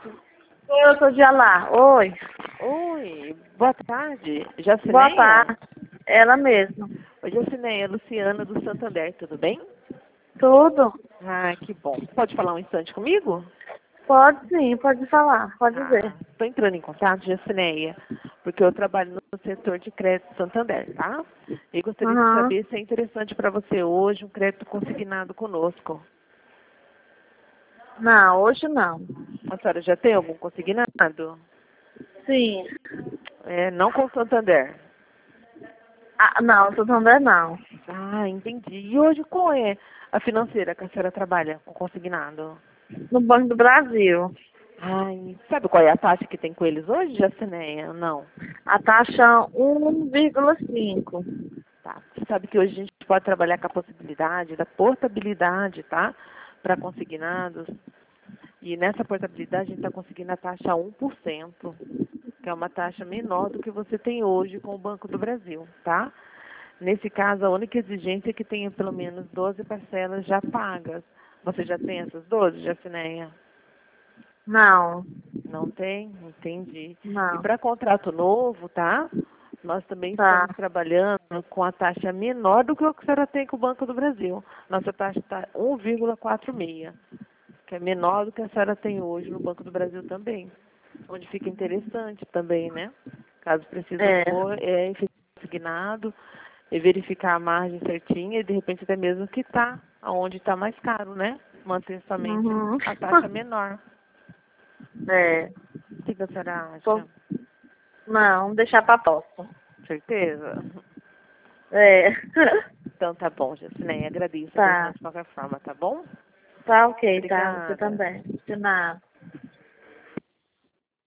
Oi, eu sou de Alá. Oi. Oi, boa tarde. Jacineia? Boa tarde. Ela mesma. Oi, Jacineia, Luciana do Santander, tudo bem? Tudo? Ah, que bom. Pode falar um instante comigo? Pode sim, pode falar. Pode dizer. Estou entrando em contato, Jacineia, porque eu trabalho no setor de crédito Santander, tá? E gostaria de Aham. saber se é interessante para você hoje um crédito consignado conosco. Não, hoje não. A senhora já tem algum consignado? Sim. Não com o Santander. Ah, não, Santander não. Ah, entendi. E hoje qual é a financeira que a senhora trabalha com consignado? No Banco do Brasil. Ai, sabe qual é a taxa que tem com eles hoje, Jacineia? Não. A taxa 1,5. Tá. Você sabe que hoje a gente pode trabalhar com a possibilidade da portabilidade, tá? Para consignados. E nessa portabilidade a gente está conseguindo a taxa 1%, que é uma taxa menor do que você tem hoje com o Banco do Brasil, tá? Nesse caso, a única exigência é que tenha pelo menos 12 parcelas já pagas. Você já tem essas 12, Jacineia? Não, Não tem? Entendi. E não. para contrato novo, tá? Nós também Tá. estamos trabalhando com a taxa menor do que o que a senhora tem com o Banco do Brasil. Nossa taxa está 1,46, que é menor do que a senhora tem hoje no Banco do Brasil também. Onde fica interessante também, né? Caso precisa É. pôr, consignado e verificar a margem certinha e de repente até mesmo que está onde está mais caro, né? Manter somente Uhum. a taxa menor. É. O que a senhora Tô- acha? Não, deixar pra próxima. Certeza? É. Então tá bom, Jacineia. Agradeço a atenção Tá. de qualquer forma, tá bom? Tá ok, tá. Você Obrigada. também. De nada.